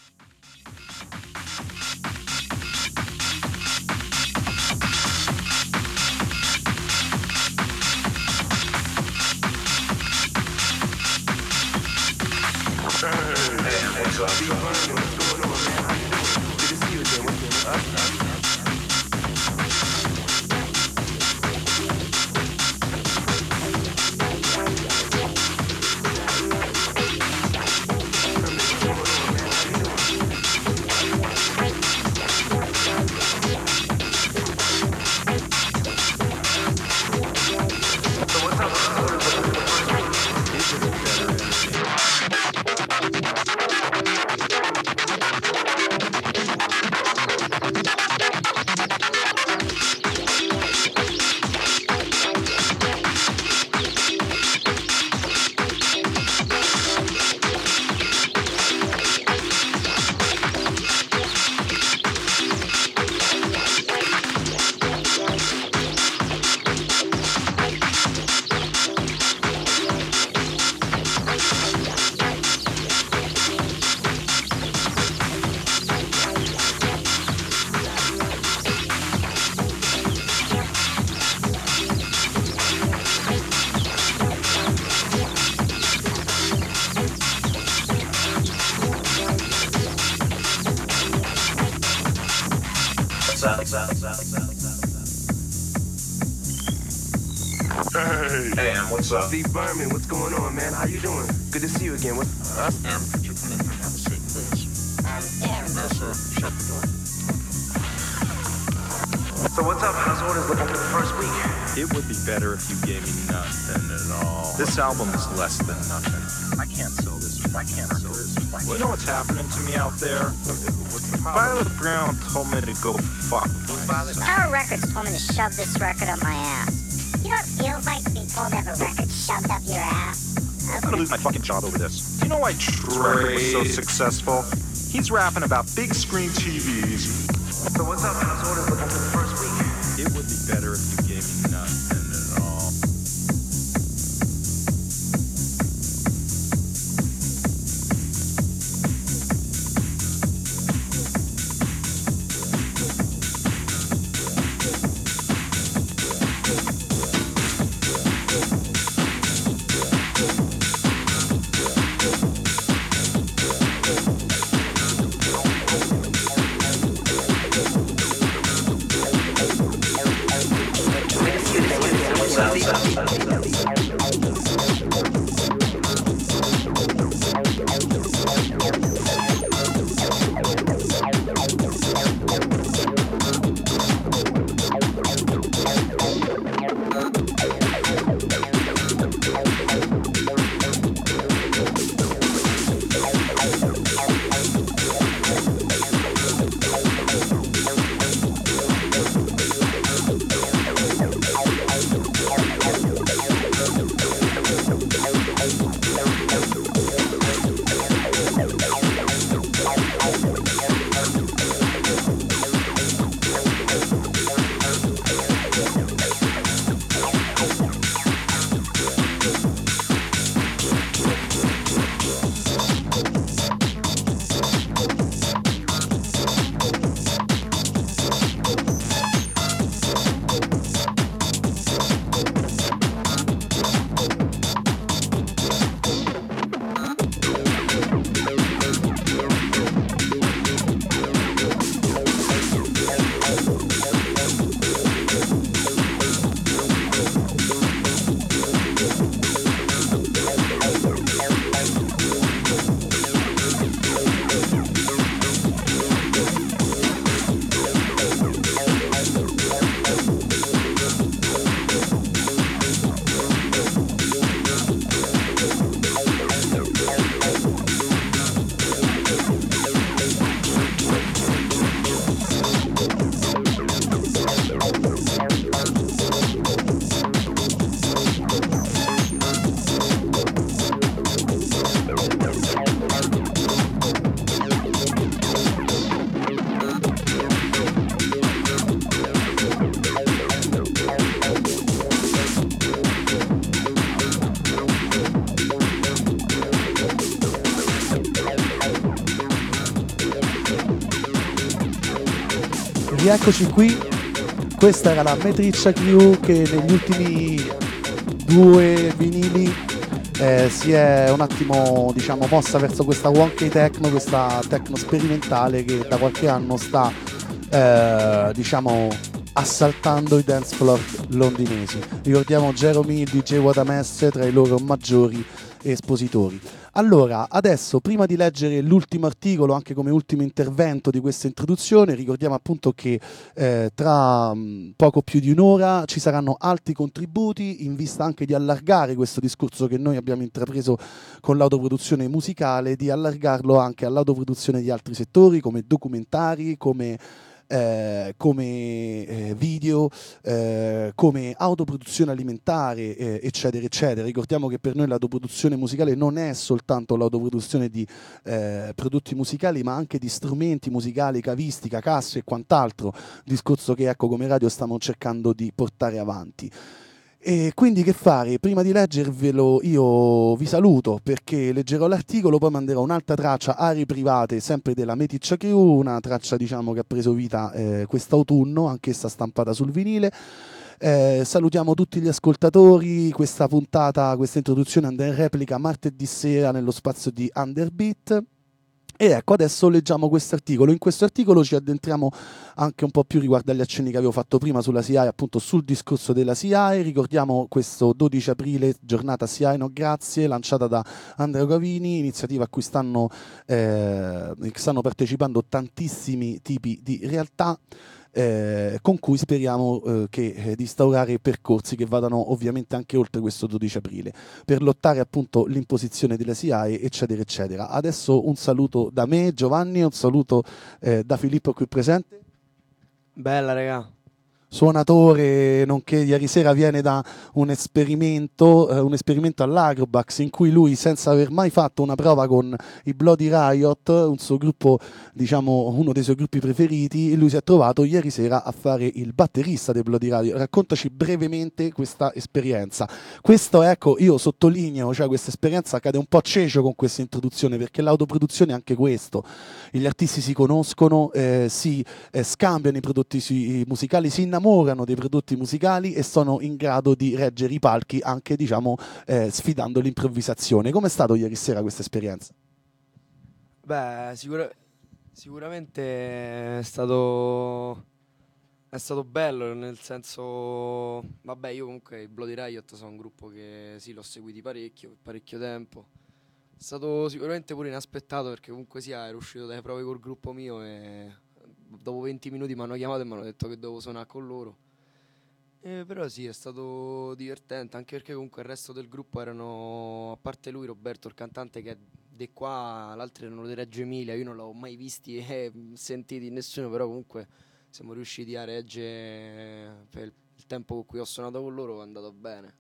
Hey, what's up? Steve Berman, what's going on, man? How you doing? Good to see you again. What's up? So what's up? How's orders looking for the first week? It would be better if you gave me nothing at all. This album is less than nothing. I can't sell this. You know what's happening to me out there? What's the problem? Violet Brown told me to go fuck. Tower Records told me to shove this record up my ass. You know what it feels like to be told to have a record shoved up your ass? I'm gonna lose my fucking job over this. Do you know why Trey was so successful? He's rapping about big screen TVs. So what's up? How's orders looking for the first week? It would be better if you gave me nothing at all. rieccoci qui. Questa era la Metriccia Crew che negli ultimi 2 vinili si è un attimo, diciamo, mossa verso questa wonky techno, questa techno sperimentale che da qualche anno sta, diciamo, assaltando i dance floor londinesi. Ricordiamo Jeremy, il DJ Watamesse tra i loro maggiori espositori. Allora, adesso, prima di leggere l'ultimo articolo, anche come ultimo intervento di questa introduzione, ricordiamo appunto che tra poco più di un'ora ci saranno altri contributi in vista anche di allargare questo discorso che noi abbiamo intrapreso con l'autoproduzione musicale, di allargarlo anche all'autoproduzione di altri settori come documentari, come video, come autoproduzione alimentare, eccetera, eccetera. Ricordiamo che per noi l'autoproduzione musicale non è soltanto l'autoproduzione di prodotti musicali, ma anche di strumenti musicali, cavistica, casse e quant'altro, discorso che, ecco, come radio stiamo cercando di portare avanti. E quindi che fare? Prima di leggervelo io vi saluto, perché leggerò l'articolo, poi manderò un'altra traccia, Aree Private, sempre della Meticcia Crew, una traccia, diciamo, che ha preso vita quest'autunno, anch'essa stampata sul vinile. Salutiamo tutti gli ascoltatori. Questa puntata, questa introduzione andrà in replica martedì sera nello spazio di Underbeat. E ecco, adesso leggiamo questo articolo. In questo articolo ci addentriamo anche un po' più riguardo agli accenni che avevo fatto prima sulla SIAE, appunto sul discorso della SIAE. Ricordiamo questo 12 aprile, giornata SIAE No Grazie, lanciata da Andrea Gavini, iniziativa a cui stanno partecipando tantissimi tipi di realtà, con cui speriamo di instaurare percorsi che vadano ovviamente anche oltre questo 12 aprile per lottare appunto l'imposizione della SIAE, eccetera eccetera. Adesso un saluto da me, Giovanni, un saluto da Filippo qui presente. Bella, raga. Suonatore, nonché ieri sera viene da un esperimento all'Acrobax, in cui lui, senza aver mai fatto una prova con i Bloody Riot, un suo gruppo, diciamo uno dei suoi gruppi preferiti, lui si è trovato ieri sera a fare il batterista dei Bloody Riot. Raccontaci brevemente questa esperienza. Questo, ecco, io sottolineo, cioè questa esperienza cade un po' cecio con questa introduzione, perché l'autoproduzione è anche questo. Gli artisti si conoscono, si scambiano i prodotti musicali, si innamorano dei prodotti musicali e sono in grado di reggere i palchi anche, diciamo, sfidando l'improvvisazione. Com'è stato ieri sera questa esperienza? Beh, sicuramente è stato bello, nel senso, vabbè, io comunque i Bloody Riot sono un gruppo che sì, l'ho seguiti parecchio tempo. È stato sicuramente pure inaspettato, perché comunque sia ero uscito dalle prove col gruppo mio e dopo 20 minuti mi hanno chiamato e mi hanno detto che dovevo suonare con loro. Però sì, è stato divertente, anche perché comunque il resto del gruppo erano, a parte lui, Roberto, il cantante, che è di qua, l'altro erano di Reggio Emilia, io non l'avevo mai visti e sentiti nessuno, però comunque siamo riusciti a reggere per il tempo con cui ho suonato con loro, è andato bene.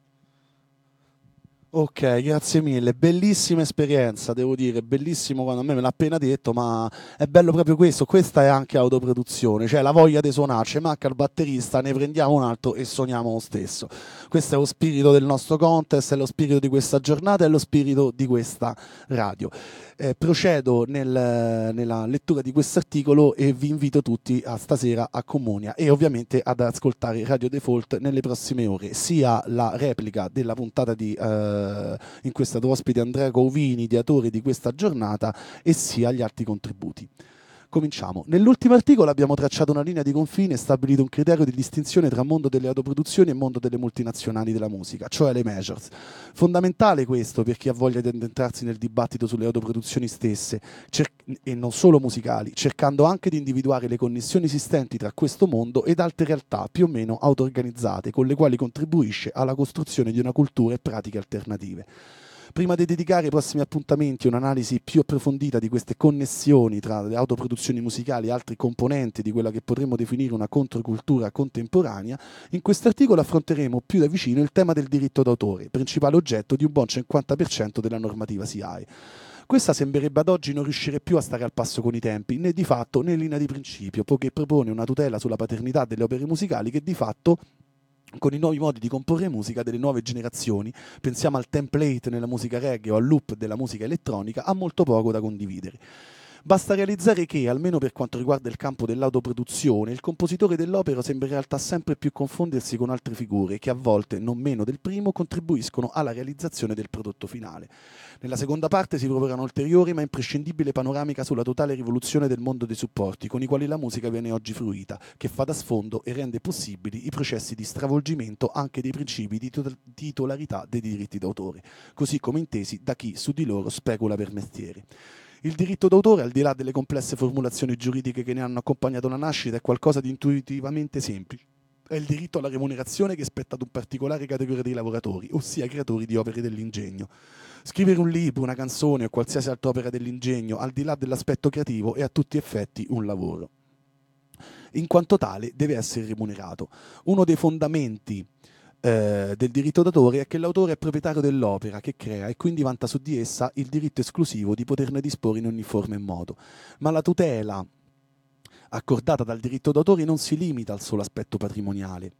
Ok, grazie mille, bellissima esperienza, devo dire, bellissimo quando a me l'ha appena detto, ma è bello proprio questo, questa è anche autoproduzione, cioè la voglia di suonarci, manca il batterista, ne prendiamo un altro e suoniamo lo stesso. Questo è lo spirito del nostro contest, è lo spirito di questa giornata, è lo spirito di questa radio. Procedo nella lettura di questo articolo e vi invito tutti a stasera a Comunia e ovviamente ad ascoltare Radio Default nelle prossime ore, sia la replica della puntata in cui è stato ospite Andrea Govini, ideatore di questa giornata, e sia gli altri contributi. Cominciamo. Nell'ultimo articolo abbiamo tracciato una linea di confine e stabilito un criterio di distinzione tra mondo delle autoproduzioni e mondo delle multinazionali della musica, cioè le majors. Fondamentale questo per chi ha voglia di addentrarsi nel dibattito sulle autoproduzioni stesse, e non solo musicali, cercando anche di individuare le connessioni esistenti tra questo mondo ed altre realtà più o meno auto-organizzate, con le quali contribuisce alla costruzione di una cultura e pratiche alternative. Prima di dedicare i prossimi appuntamenti a un'analisi più approfondita di queste connessioni tra le autoproduzioni musicali e altri componenti di quella che potremmo definire una controcultura contemporanea, in questo articolo affronteremo più da vicino il tema del diritto d'autore, principale oggetto di un buon 50% della normativa SIAE. Questa sembrerebbe ad oggi non riuscire più a stare al passo con i tempi, né di fatto né in linea di principio, poiché propone una tutela sulla paternità delle opere musicali che di fatto, con i nuovi modi di comporre musica delle nuove generazioni, pensiamo al template nella musica reggae o al loop della musica elettronica, ha molto poco da condividere. Basta realizzare che, almeno per quanto riguarda il campo dell'autoproduzione, il compositore dell'opera sembra in realtà sempre più confondersi con altre figure che a volte, non meno del primo, contribuiscono alla realizzazione del prodotto finale. Nella seconda parte si propone un'ulteriore ma imprescindibile panoramica sulla totale rivoluzione del mondo dei supporti con i quali la musica viene oggi fruita, che fa da sfondo e rende possibili i processi di stravolgimento anche dei principi di titolarità dei diritti d'autore, così come intesi da chi su di loro specula per mestiere. Il diritto d'autore, al di là delle complesse formulazioni giuridiche che ne hanno accompagnato la nascita, è qualcosa di intuitivamente semplice. È il diritto alla remunerazione che spetta ad un particolare categoria di lavoratori, ossia creatori di opere dell'ingegno. Scrivere un libro, una canzone o qualsiasi altra opera dell'ingegno, al di là dell'aspetto creativo, è a tutti gli effetti un lavoro. In quanto tale deve essere remunerato. Uno dei fondamenti del diritto d'autore è che l'autore è proprietario dell'opera che crea e quindi vanta su di essa il diritto esclusivo di poterne disporre in ogni forma e modo. Ma la tutela accordata dal diritto d'autore non si limita al solo aspetto patrimoniale.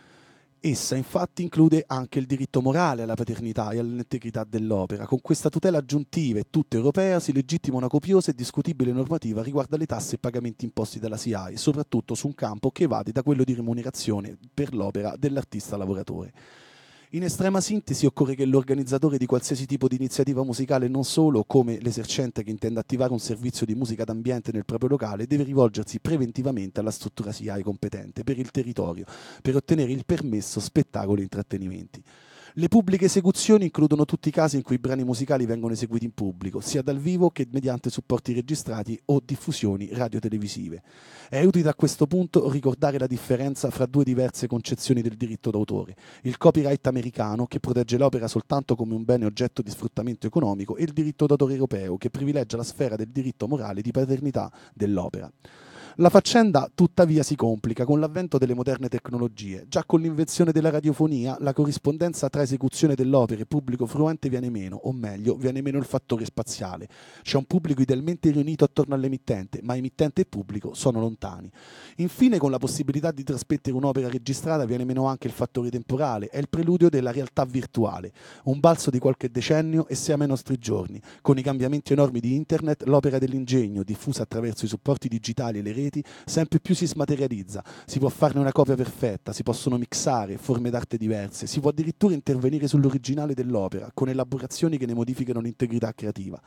Essa infatti include anche il diritto morale alla paternità e all'integrità dell'opera. Con questa tutela aggiuntiva e tutta europea si legittima una copiosa e discutibile normativa riguardo alle tasse e pagamenti imposti dalla SIAE, soprattutto su un campo che evade da quello di remunerazione per l'opera dell'artista lavoratore. In estrema sintesi occorre che l'organizzatore di qualsiasi tipo di iniziativa musicale, non solo come l'esercente che intende attivare un servizio di musica d'ambiente nel proprio locale, deve rivolgersi preventivamente alla struttura SIAE competente per il territorio per ottenere il permesso spettacoli e intrattenimenti. Le pubbliche esecuzioni includono tutti i casi in cui i brani musicali vengono eseguiti in pubblico, sia dal vivo che mediante supporti registrati o diffusioni radiotelevisive. È utile a questo punto ricordare la differenza fra due diverse concezioni del diritto d'autore: il copyright americano, che protegge l'opera soltanto come un bene oggetto di sfruttamento economico, e il diritto d'autore europeo, che privilegia la sfera del diritto morale di paternità dell'opera. La faccenda tuttavia si complica con l'avvento delle moderne tecnologie. Già con l'invenzione della radiofonia la corrispondenza tra esecuzione dell'opera e pubblico fruente viene meno, o meglio, viene meno il fattore spaziale. C'è un pubblico idealmente riunito attorno all'emittente, ma emittente e pubblico sono lontani. Infine, con la possibilità di trasmettere un'opera registrata viene meno anche il fattore temporale, è il preludio della realtà virtuale, un balzo di qualche decennio e siamo ai nostri giorni. Con i cambiamenti enormi di internet, l'opera dell'ingegno, diffusa attraverso i supporti digitali e le reti, sempre più si smaterializza, si può farne una copia perfetta, si possono mixare forme d'arte diverse, si può addirittura intervenire sull'originale dell'opera con elaborazioni che ne modificano l'integrità creativa.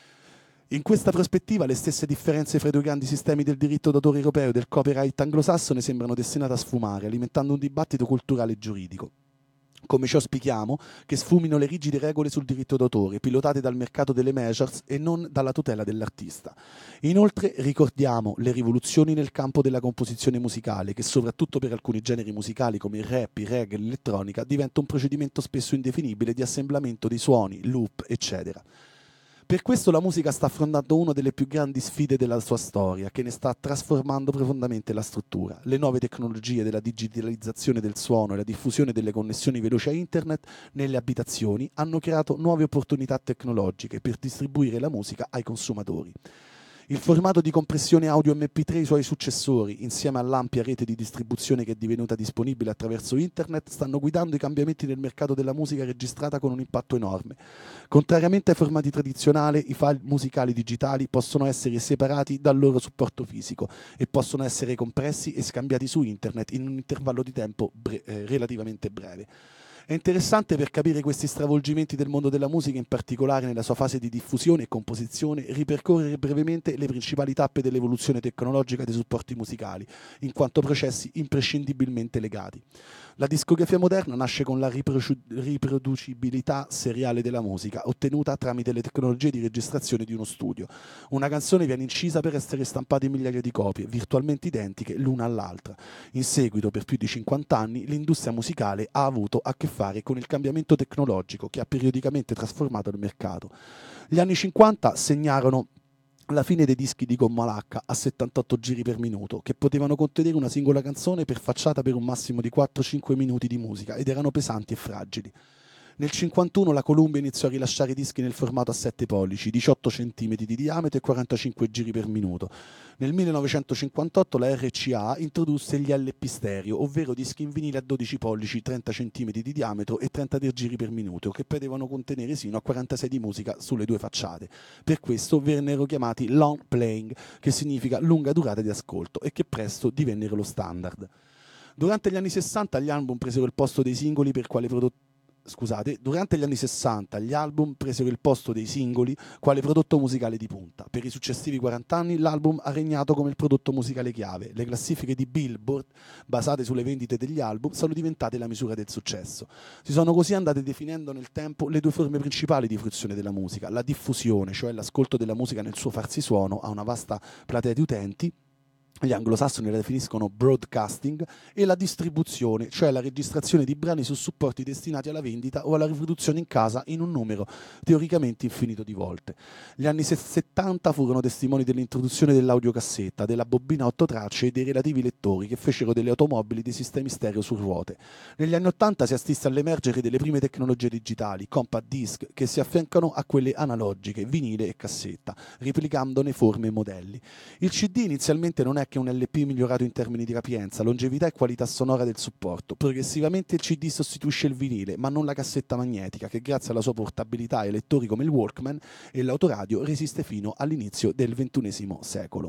In questa prospettiva le stesse differenze fra i due grandi sistemi del diritto d'autore europeo e del copyright anglosassone sembrano destinate a sfumare, alimentando un dibattito culturale e giuridico. Come ci auspichiamo che sfumino le rigide regole sul diritto d'autore, pilotate dal mercato delle majors e non dalla tutela dell'artista. Inoltre ricordiamo le rivoluzioni nel campo della composizione musicale, che soprattutto per alcuni generi musicali come il rap, il reggae e l'elettronica diventa un procedimento spesso indefinibile di assemblamento di suoni, loop, eccetera. Per questo la musica sta affrontando una delle più grandi sfide della sua storia, che ne sta trasformando profondamente la struttura. Le nuove tecnologie della digitalizzazione del suono e la diffusione delle connessioni veloci a internet nelle abitazioni hanno creato nuove opportunità tecnologiche per distribuire la musica ai consumatori. Il formato di compressione audio MP3 e i suoi successori, insieme all'ampia rete di distribuzione che è divenuta disponibile attraverso internet, stanno guidando i cambiamenti nel mercato della musica registrata con un impatto enorme. Contrariamente ai formati tradizionali, i file musicali digitali possono essere separati dal loro supporto fisico e possono essere compressi e scambiati su internet in un intervallo di tempo relativamente breve. È interessante per capire questi stravolgimenti del mondo della musica, in particolare nella sua fase di diffusione e composizione, ripercorrere brevemente le principali tappe dell'evoluzione tecnologica dei supporti musicali, in quanto processi imprescindibilmente legati. La discografia moderna nasce con la riproducibilità seriale della musica, ottenuta tramite le tecnologie di registrazione di uno studio. Una canzone viene incisa per essere stampata in migliaia di copie, virtualmente identiche l'una all'altra. In seguito, per più di 50 anni, l'industria musicale ha avuto a che fare con il cambiamento tecnologico che ha periodicamente trasformato il mercato. Gli anni 50 segnarono la fine dei dischi di gomma lacca a 78 giri per minuto, che potevano contenere una singola canzone perfacciata per un massimo di 4-5 minuti di musica ed erano pesanti e fragili. Nel 1951 la Columbia iniziò a rilasciare dischi nel formato a 7 pollici, 18 cm di diametro e 45 giri per minuto. Nel 1958 la RCA introdusse gli LP stereo, ovvero dischi in vinile a 12 pollici, 30 cm di diametro e 33 giri per minuto, che potevano contenere sino a 46 di musica sulle due facciate. Per questo vennero chiamati long playing, che significa lunga durata di ascolto, e che presto divennero lo standard. Durante gli anni 60 gli album presero il posto dei singoli durante gli anni 60 gli album presero il posto dei singoli quale prodotto musicale di punta. Per i successivi 40 anni l'album ha regnato come il prodotto musicale chiave. Le classifiche di Billboard, basate sulle vendite degli album, sono diventate la misura del successo. Si sono così andate definendo nel tempo le due forme principali di fruizione della musica: la diffusione, cioè l'ascolto della musica nel suo farsi suono a una vasta platea di utenti. Gli anglosassoni la definiscono broadcasting, e la distribuzione, cioè la registrazione di brani su supporti destinati alla vendita o alla riproduzione in casa in un numero teoricamente infinito di volte. Gli anni 70 furono testimoni dell'introduzione dell'audiocassetta, della bobina a 8 tracce e dei relativi lettori, che fecero delle automobili dei sistemi stereo su ruote. Negli anni 80 si assiste all'emergere delle prime tecnologie digitali, compact disc, che si affiancano a quelle analogiche, vinile e cassetta, replicandone forme e modelli. Il CD inizialmente non è che un LP migliorato in termini di capienza, longevità e qualità sonora del supporto. Progressivamente il CD sostituisce il vinile, ma non la cassetta magnetica, che grazie alla sua portabilità ai lettori come il Walkman e l'autoradio resiste fino all'inizio del XXI secolo.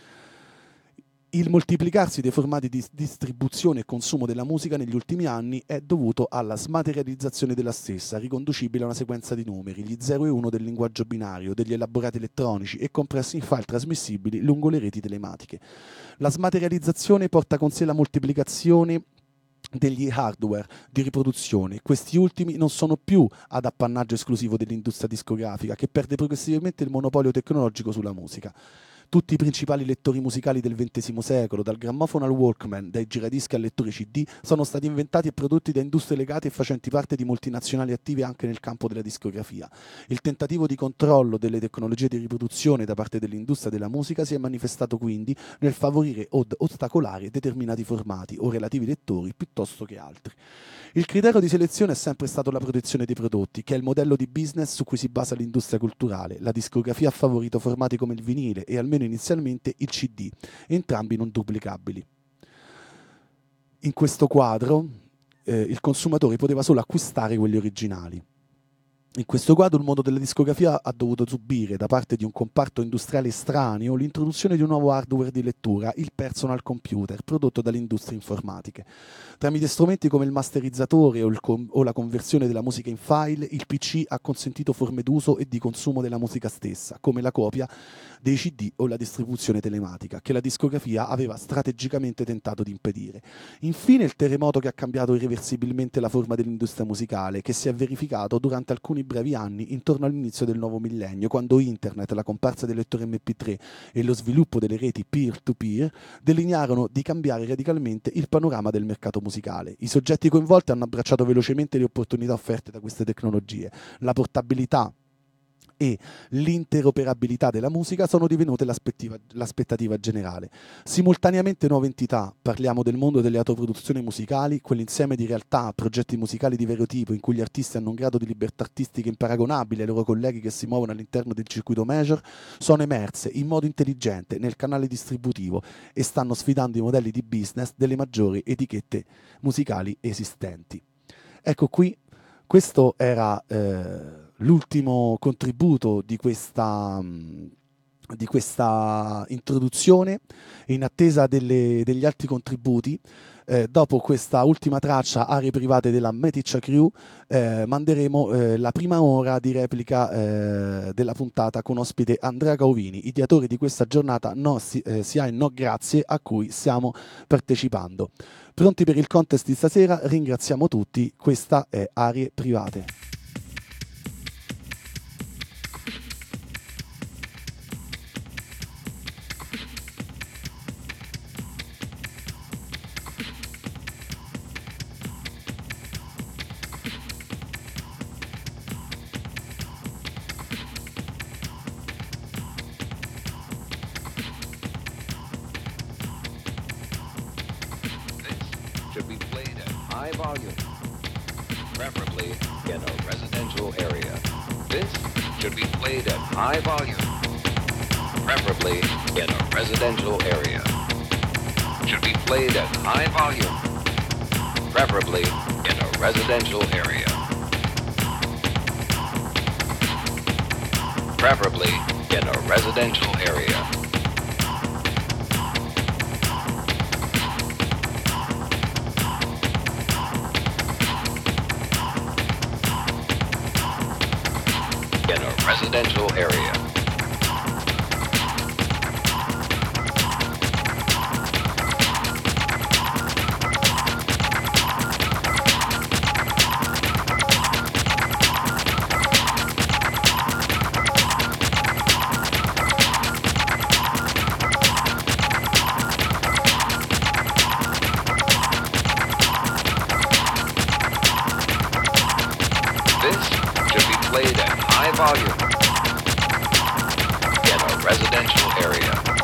Il moltiplicarsi dei formati di distribuzione e consumo della musica negli ultimi anni è dovuto alla smaterializzazione della stessa, riconducibile a una sequenza di numeri, gli 0 e 1 del linguaggio binario, degli elaborati elettronici e compressi in file trasmissibili lungo le reti telematiche. La smaterializzazione porta con sé la moltiplicazione degli hardware di riproduzione. Questi ultimi non sono più ad appannaggio esclusivo dell'industria discografica, che perde progressivamente il monopolio tecnologico sulla musica. Tutti i principali lettori musicali del XX secolo, dal grammofono al Walkman, dai giradischi al lettore CD, sono stati inventati e prodotti da industrie legate e facenti parte di multinazionali attive anche nel campo della discografia. Il tentativo di controllo delle tecnologie di riproduzione da parte dell'industria della musica si è manifestato quindi nel favorire o ostacolare determinati formati o relativi lettori piuttosto che altri. Il criterio di selezione è sempre stato la protezione dei prodotti, che è il modello di business su cui si basa l'industria culturale. La discografia ha favorito formati come il vinile e almeno inizialmente il CD, entrambi non duplicabili. In questo quadro il consumatore poteva solo acquistare quelli originali. In questo quadro il mondo della discografia ha dovuto subire da parte di un comparto industriale estraneo l'introduzione di un nuovo hardware di lettura, il personal computer, prodotto dalle industrie informatiche. Tramite strumenti come il masterizzatore o la conversione della musica in file, il PC ha consentito forme d'uso e di consumo della musica stessa, come la copia dei CD o la distribuzione telematica, che la discografia aveva strategicamente tentato di impedire. Infine il terremoto che ha cambiato irreversibilmente la forma dell'industria musicale, che si è verificato durante alcuni brevi anni intorno all'inizio del nuovo millennio, quando internet, la comparsa del lettore MP3 e lo sviluppo delle reti peer-to-peer delinearono di cambiare radicalmente il panorama del mercato musicale. I soggetti coinvolti hanno abbracciato velocemente le opportunità offerte da queste tecnologie. La portabilità e l'interoperabilità della musica sono divenute l'aspettativa generale. Simultaneamente nuove entità, parliamo del mondo delle autoproduzioni musicali, quell'insieme di realtà, progetti musicali di vario tipo in cui gli artisti hanno un grado di libertà artistica imparagonabile ai loro colleghi che si muovono all'interno del circuito major, sono emerse in modo intelligente nel canale distributivo e stanno sfidando i modelli di business delle maggiori etichette musicali esistenti. Ecco qui, questo era l'ultimo contributo di questa introduzione. In attesa degli altri contributi, dopo questa ultima traccia, Aree private della Meticcia Crew, manderemo la prima ora di replica della puntata con ospite Andrea Cauvini, ideatore di questa giornata SIAE No Grazie, a cui stiamo partecipando. Pronti per il contest di stasera? Ringraziamo tutti. Questa è Aree private. Should be played at high volume. preferably in a residential area. This should be played at high volume, preferably in a residential area. Should be played at high volume, preferably in a residential area. Preferably in a residential area. In a residential area. Played at high volume in a residential area.